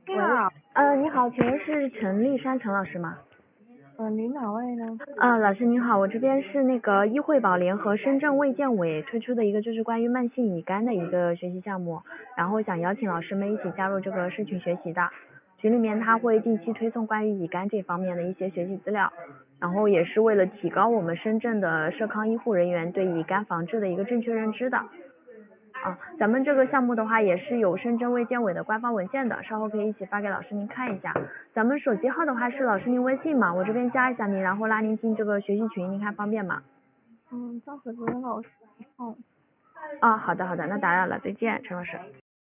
你好， 你好，请问是陈丽珊陈老师吗？ 您哪位呢？ 老师您好，我这边是那个医惠宝联合深圳卫健委推出的一个就是关于慢性乙肝的一个学习项目，然后想邀请老师们一起加入这个社群学习的。群里面他会定期推送关于乙肝这方面的一些学习资料，然后也是为了提高我们深圳的社康医护人员对乙肝防治的一个正确认知的。咱们这个项目的话也是有深圳卫健委的官方文件的，稍后可以一起发给老师您看一下。咱们手机号的话是老师您微信嘛，我这边加一下您，然后拉您进这个学习群，您看方便吗？ 赵可觉老师。 好的，那打扰了，再见，陈老师。